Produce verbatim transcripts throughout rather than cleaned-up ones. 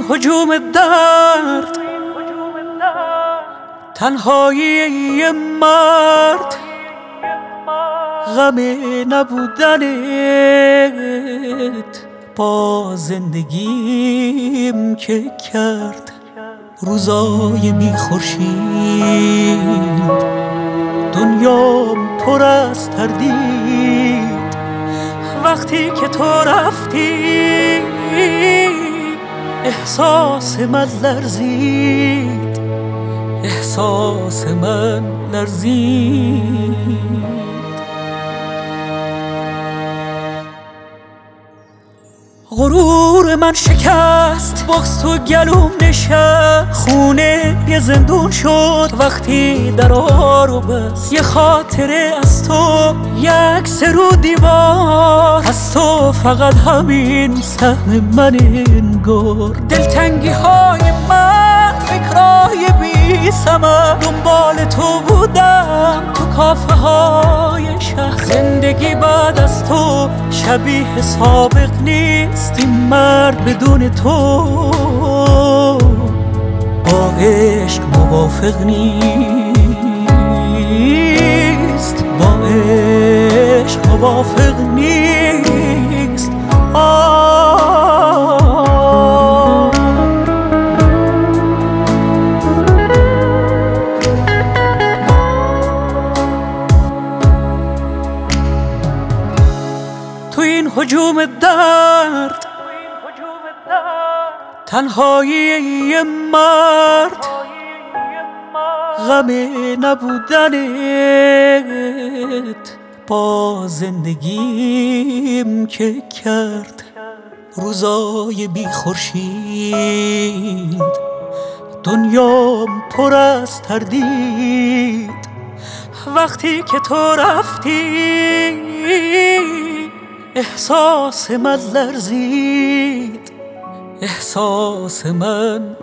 هجوم درد، تنهایی مرد، غم نبودنت با زندگیم که کرد روزای بی خورشید. دنیام پر از تردید وقتی که تو رفتی، احساس من لرزید، احساس من لرزید. غرور من شکست، بغض تو گلوم نشست، خونه یه زندون شد وقتی درا رو بست. یه خاطره از تو، یک سرو دیوار از تو، فقط همین سهم من انگار. دلتنگی های من، فکرای بی ثمر، دنبال تو بودم تو کافه های شهر. زندگی بعد از تو شبیه سابق نیست، این مرد بدون تو با عشق موافق نیست، با عشق موافق نیست. آه تو این هجوم درد، تنهایی مرد، غم نبودنت با زندگیم که کرد روزای بی خورشید. دنیام پر از تردید وقتی که تو رفتی، احساس من لرزید، احساس من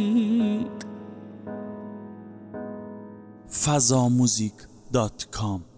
لرزید. فضاموزیک دات کام